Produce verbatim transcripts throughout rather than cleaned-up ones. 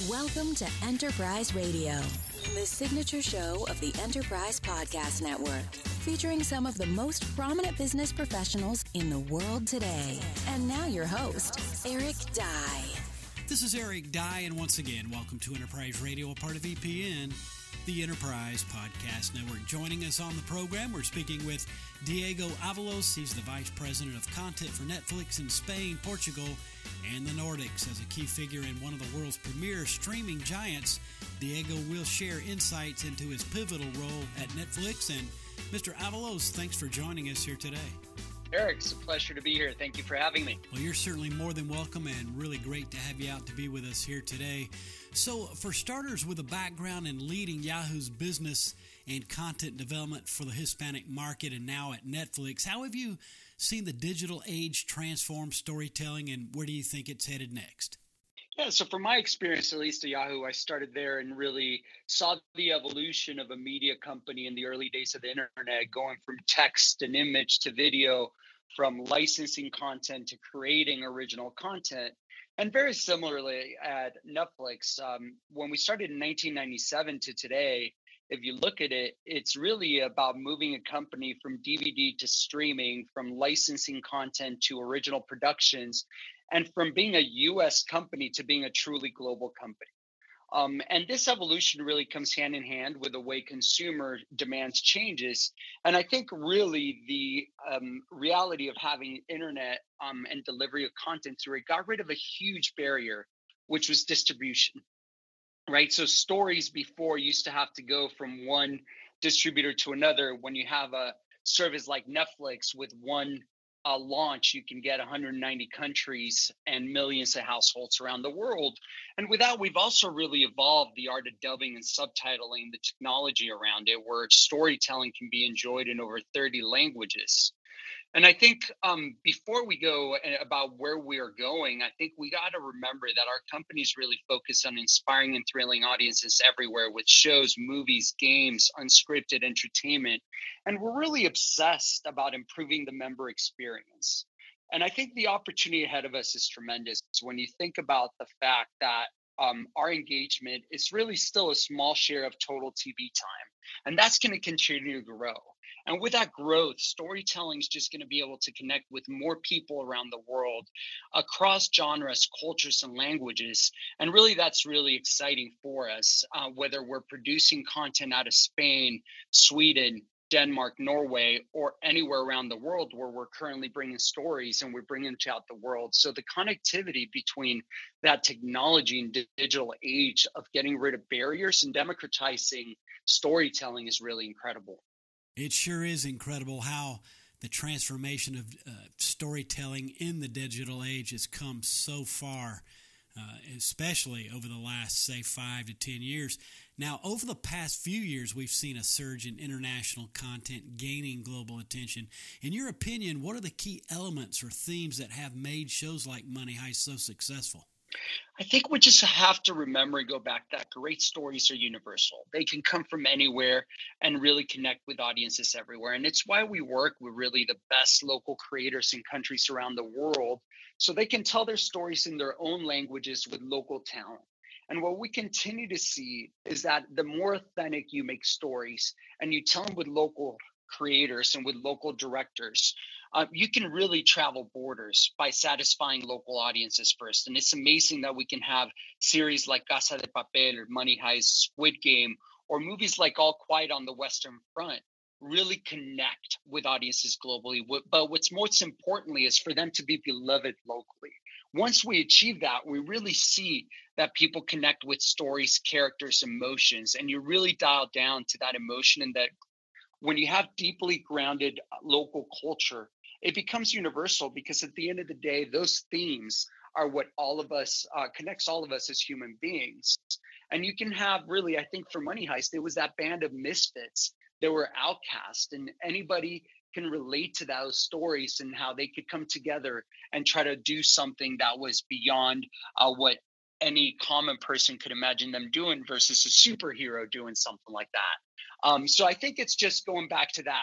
Welcome to Enterprise Radio, the signature show of the Enterprise Podcast Network, featuring some of the most prominent business professionals in the world today. And now your host, Eric Dye. This is Eric Dye, and once again, welcome to Enterprise Radio, a part of E P N, the Enterprise Podcast Network. Joining us on the program, we're speaking with Diego Avalos. He's the Vice President of Content for Netflix in Spain, Portugal, and the Nordics. As a key figure in one of the world's premier streaming giants, Diego will share insights into his pivotal role at Netflix. And Mister Avalos, thanks for joining us here today. Eric, it's a pleasure to be here. Thank you for having me. Well, you're certainly more than welcome, and really great to have you out to be with us here today. So, for starters, with a background in leading Yahoo's business and content development for the Hispanic market and now at Netflix, how have you seen the digital age transform storytelling, and where do you think it's headed next? Yeah, so from my experience, at least at Yahoo, I started there and really saw the evolution of a media company in the early days of the internet, going from text and image to video, from licensing content to creating original content. And very similarly at Netflix, um, when we started in nineteen ninety-seven to today, if you look at it, it's really about moving a company from D V D to streaming, from licensing content to original productions, and from being a U S company to being a truly global company. Um, and this evolution really comes hand in hand with the way consumer demands changes. And I think really the um, reality of having internet um, and delivery of content through it got rid of a huge barrier, which was distribution, right? So stories before used to have to go from one distributor to another. When you have a service like Netflix with one uh, launch, you can get one hundred ninety countries and millions of households around the world. And with that, we've also really evolved the art of dubbing and subtitling, the technology around it, where storytelling can be enjoyed in over thirty languages. And I think um, before we go about where we are going, I think we got to remember that our companies really focus on inspiring and thrilling audiences everywhere with shows, movies, games, unscripted entertainment. And we're really obsessed about improving the member experience. And I think the opportunity ahead of us is tremendous when you think about the fact that um, our engagement is really still a small share of total T V time. And that's going to continue to grow. And with that growth, storytelling is just going to be able to connect with more people around the world across genres, cultures, and languages. And really, that's really exciting for us, uh, whether we're producing content out of Spain, Sweden, Denmark, Norway, or anywhere around the world where we're currently bringing stories and we're bringing them out the world. So the connectivity between that technology and digital age of getting rid of barriers and democratizing storytelling is really incredible. It sure is incredible how the transformation of uh, storytelling in the digital age has come so far, uh, especially over the last, say, five to ten years. Now, over the past few years, we've seen a surge in international content gaining global attention. In your opinion, what are the key elements or themes that have made shows like Money Heist so successful? I think we just have to remember and go back that great stories are universal. They can come from anywhere and really connect with audiences everywhere. And it's why we work with really the best local creators in countries around the world, so they can tell their stories in their own languages with local talent. And what we continue to see is that the more authentic you make stories and you tell them with local creators and with local directors, Uh, you can really travel borders by satisfying local audiences first. And it's amazing that we can have series like Casa de Papel or Money Heist, Squid Game, or movies like All Quiet on the Western Front really connect with audiences globally. But what's most importantly is for them to be beloved locally. Once we achieve that, we really see that people connect with stories, characters, emotions, and you really dial down to that emotion. And that when you have deeply grounded local culture, it becomes universal, because at the end of the day, those themes are what all of us uh, connects all of us as human beings. And you can have really, I think for Money Heist, it was that band of misfits that were outcast, and anybody can relate to those stories and how they could come together and try to do something that was beyond uh, what any common person could imagine them doing versus a superhero doing something like that. Um, so I think it's just going back to that.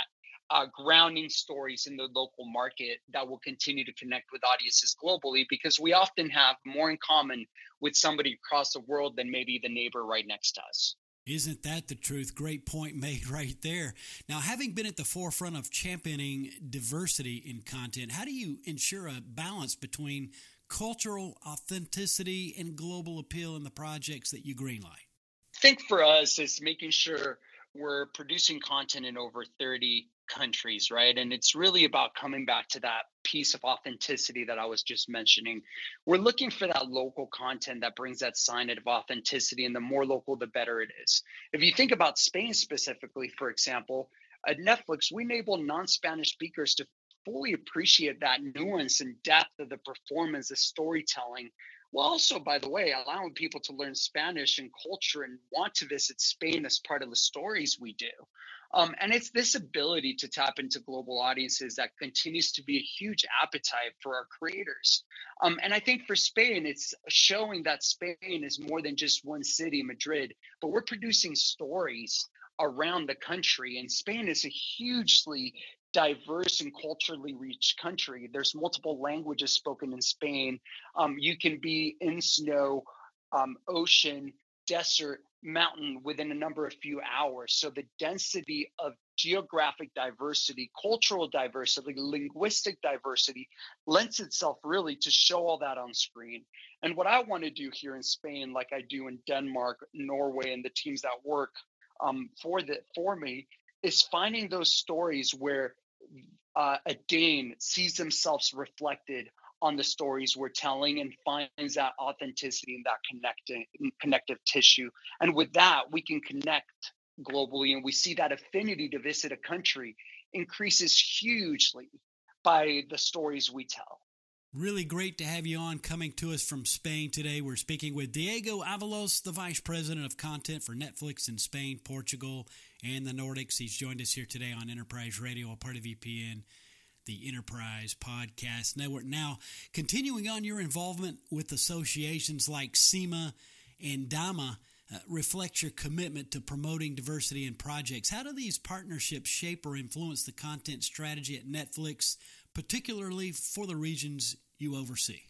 uh, grounding stories in the local market that will continue to connect with audiences globally, because we often have more in common with somebody across the world than maybe the neighbor right next to us. Isn't that the truth? Great point made right there. Now, having been at the forefront of championing diversity in content, how do you ensure a balance between cultural authenticity and global appeal in the projects that you greenlight? I think for us, it's making sure we're producing content in over thirty countries, right? And it's really about coming back to that piece of authenticity that I was just mentioning. We're looking for that local content that brings that sign of authenticity, and the more local, the better it is. If you think about Spain specifically, for example, at Netflix, we enable non-Spanish speakers to fully appreciate that nuance and depth of the performance, the storytelling, while also, by the way, allowing people to learn Spanish and culture and want to visit Spain as part of the stories we do. Um, and it's this ability to tap into global audiences that continues to be a huge appetite for our creators. Um, and I think for Spain, it's showing that Spain is more than just one city, Madrid, but we're producing stories around the country. And Spain is a hugely diverse and culturally rich country. There's multiple languages spoken in Spain. Um, you can be in snow, um, ocean, desert, mountain within a number of few hours. So the density of geographic diversity, cultural diversity, linguistic diversity lends itself really to show all that on screen. And what I want to do here in Spain, like I do in Denmark, Norway, and the teams that work um, for the for me, is finding those stories where uh, a Dane sees themselves reflected on the stories we're telling and finds that authenticity and that connecting connective tissue. And with that, we can connect globally, and we see that affinity to visit a country increases hugely by the stories we tell. Really great to have you on, coming to us from Spain today. We're speaking with Diego Avalos, the Vice President of Content for Netflix in Spain, Portugal, and the Nordics. He's joined us here today on Enterprise Radio, a part of E P N, the Enterprise Podcast Network. Now, continuing on, your involvement with associations like SEMA and DAMA uh, reflects your commitment to promoting diversity in projects. How do these partnerships shape or influence the content strategy at Netflix, particularly for the regions you oversee?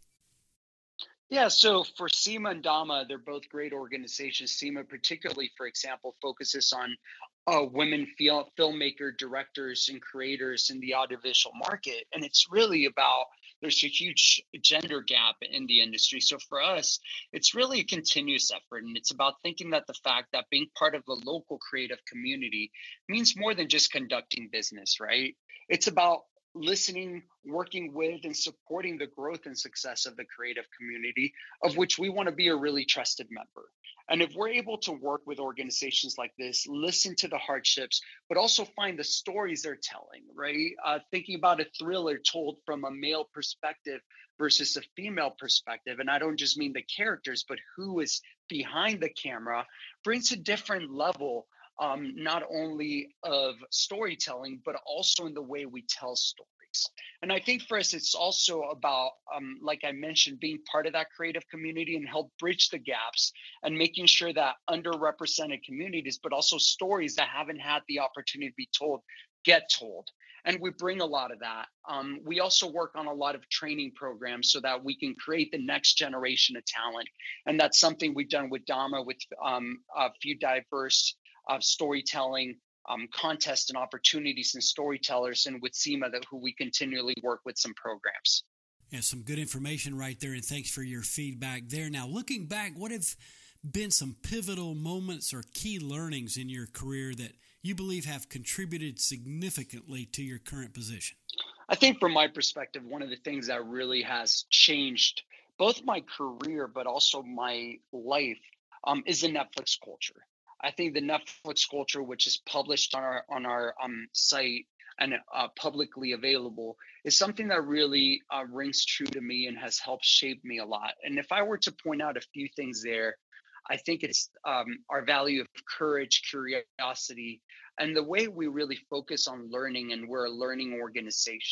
Yeah, so for SEMA and DAMA, they're both great organizations. SEMA, particularly, for example, focuses on uh, women fil- filmmaker, directors, and creators in the audiovisual market. And it's really about, there's a huge gender gap in the industry. So for us, it's really a continuous effort. And it's about thinking that the fact that being part of the local creative community means more than just conducting business, right? It's about listening, working with, and supporting the growth and success of the creative community, of which we want to be a really trusted member. And if we're able to work with organizations like this, listen to the hardships, but also find the stories they're telling, right? Uh, thinking about a thriller told from a male perspective versus a female perspective, and I don't just mean the characters, but who is behind the camera, brings a different level Um, not only of storytelling, but also in the way we tell stories. And I think for us, it's also about, um, like I mentioned, being part of that creative community and help bridge the gaps and making sure that underrepresented communities, but also stories that haven't had the opportunity to be told, get told. And we bring a lot of that. Um, we also work on a lot of training programs so that we can create the next generation of talent. And that's something we've done with DAMA, with um, a few diverse of storytelling um, contests and opportunities and storytellers, and with SEMA, that who we continually work with some programs. Yeah, some good information right there, and thanks for your feedback there. Now, looking back, what have been some pivotal moments or key learnings in your career that you believe have contributed significantly to your current position? I think from my perspective, one of the things that really has changed both my career, but also my life, um, is the Netflix culture. I think the Netflix culture, which is published on our on our um, site and uh, publicly available, is something that really uh, rings true to me and has helped shape me a lot. And if I were to point out a few things there, I think it's um, our value of courage, curiosity, and the way we really focus on learning, and we're a learning organization.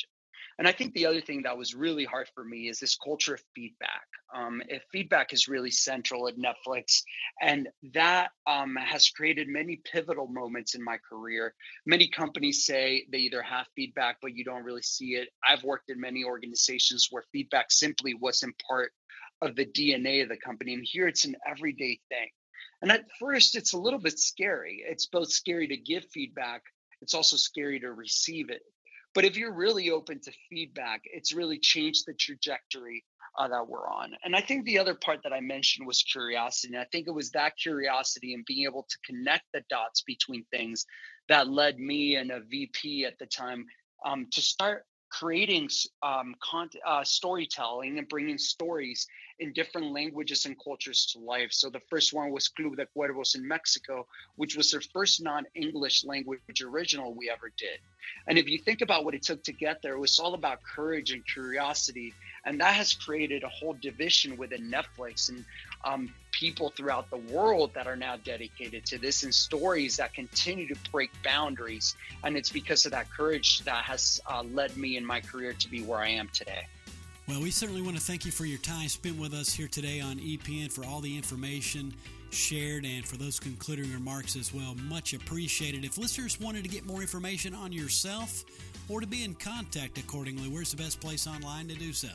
And I think the other thing that was really hard for me is this culture of feedback. Um, if feedback is really central at Netflix, and that um, has created many pivotal moments in my career. Many companies say they either have feedback, but you don't really see it. I've worked in many organizations where feedback simply wasn't part of the D N A of the company. And here it's an everyday thing. And at first, it's a little bit scary. It's both scary to give feedback, it's also scary to receive it. But if you're really open to feedback, it's really changed the trajectory uh, that we're on. And I think the other part that I mentioned was curiosity. And I think it was that curiosity and being able to connect the dots between things that led me and a V P at the time um, to start creating um, content, uh, storytelling and bringing stories in different languages and cultures to life. So the first one was Club de Cuervos in Mexico, which was their first non-English language original we ever did. And if you think about what it took to get there, it was all about courage and curiosity. And that has created a whole division within Netflix and um, people throughout the world that are now dedicated to this and stories that continue to break boundaries. And it's because of that courage that has uh, led me in my career to be where I am today. Well, we certainly want to thank you for your time spent with us here today on E P N, for all the information shared and for those concluding remarks as well. Much appreciated. If listeners wanted to get more information on yourself or to be in contact accordingly, where's the best place online to do so?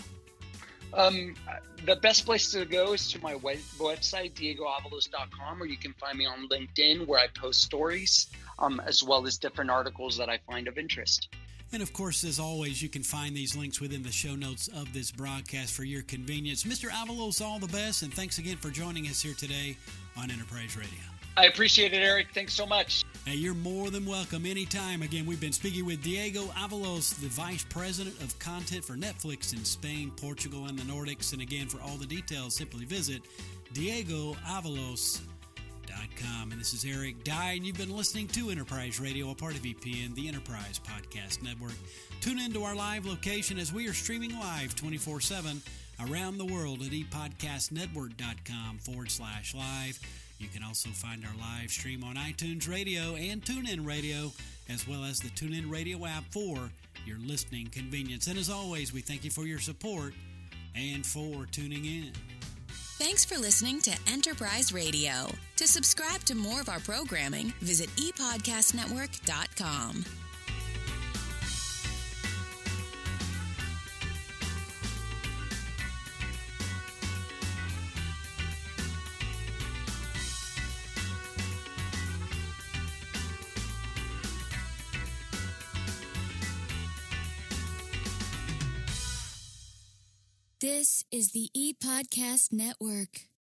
Um, the best place to go is to my web- website, diego avalos dot com, or you can find me on LinkedIn where I post stories, um, as well as different articles that I find of interest. And of course, as always, you can find these links within the show notes of this broadcast for your convenience. Mister Avalos, all the best, and thanks again for joining us here today on Enterprise Radio. I appreciate it, Eric. Thanks so much. Hey, you're more than welcome anytime. Again, we've been speaking with Diego Avalos, the Vice President of Content for Netflix in Spain, Portugal, and the Nordics. And again, for all the details, simply visit diego avalos dot com. And this is Eric Dye, and you've been listening to Enterprise Radio, a part of E P N, the Enterprise Podcast Network. Tune into our live location as we are streaming live twenty-four seven around the world at epodcastnetwork.com forward slash live. You can also find our live stream on iTunes Radio and TuneIn Radio, as well as the TuneIn Radio app for your listening convenience. And as always, we thank you for your support and for tuning in. Thanks for listening to Enterprise Radio. To subscribe to more of our programming, visit e podcast network dot com. This is the ePodcast Network.